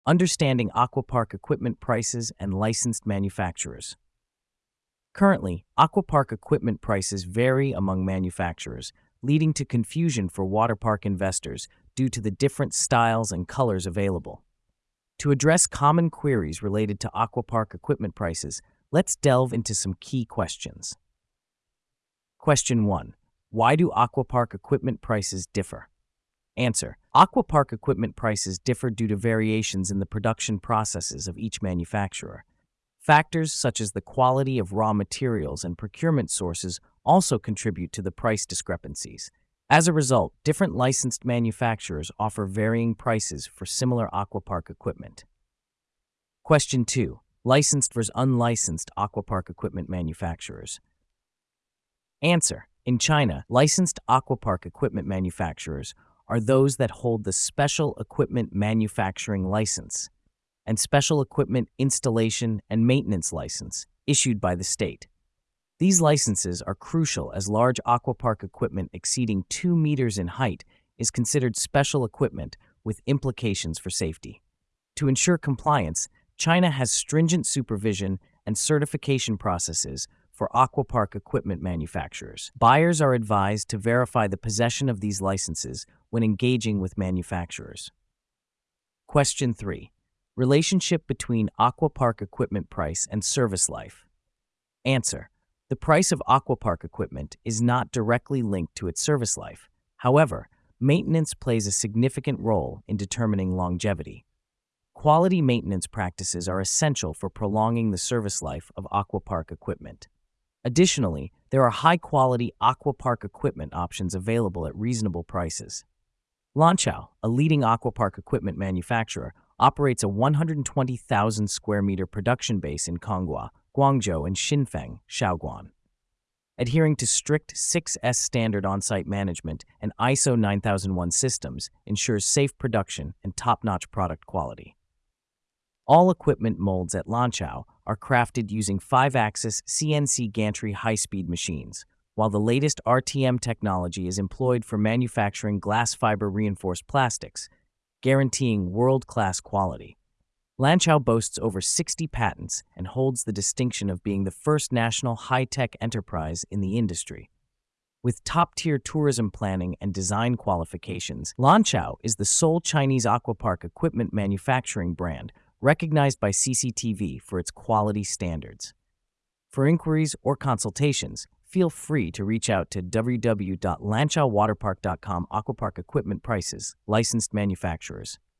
Understanding aquapark equipment prices and licensed manufacturers. Currently, aquapark equipment prices vary among manufacturers, leading to confusion for water park investors due to the different styles and colors available. To address common queries related to aquapark equipment prices, let's delve into some key questions. Question 1. Why do aquapark equipment prices differ? Answer. Aquapark equipment prices differ due to variations in the production processes of each manufacturer. Factors such as the quality of raw materials and procurement sources also contribute to the price discrepancies. As a result, different licensed manufacturers offer varying prices for similar aquapark equipment. Question 2. Licensed versus unlicensed aquapark equipment manufacturers. Answer. In China, licensed aquapark equipment manufacturers are those that hold the Special Equipment Manufacturing License and Special Equipment Installation and Maintenance License issued by the state. These licenses are crucial as large aquapark equipment exceeding 2 meters in height is considered special equipment with implications for safety. To ensure compliance, China has stringent supervision and certification processes for aquapark equipment manufacturers. Buyers are advised to verify the possession of these licenses when engaging with manufacturers. Question 3. Relationship between aquapark equipment price and service life. Answer. The price of aquapark equipment is not directly linked to its service life. However, maintenance plays a significant role in determining longevity. Quality maintenance practices are essential for prolonging the service life of aquapark equipment. Additionally, there are high-quality aquapark equipment options available at reasonable prices. Lanqiao, a leading aquapark equipment manufacturer, operates a 120,000 square meter production base in Conghua, Guangzhou, and Xinfeng, Shaoguan. Adhering to strict 6S standard on-site management and ISO 9001 systems ensures safe production and top-notch product quality. All equipment molds at Lanqiao are crafted using 5-axis CNC gantry high-speed machines, while the latest RTM technology is employed for manufacturing glass fiber reinforced plastics, guaranteeing world-class quality. Lanqiao boasts over 60 patents and holds the distinction of being the first national high-tech enterprise in the industry. With top-tier tourism planning and design qualifications, Lanqiao is the sole Chinese aquapark equipment manufacturing brand recognized by CCTV for its quality standards. For inquiries or consultations, feel free to reach out to www.lanqiaowaterpark.com. Aquapark equipment prices, licensed manufacturers.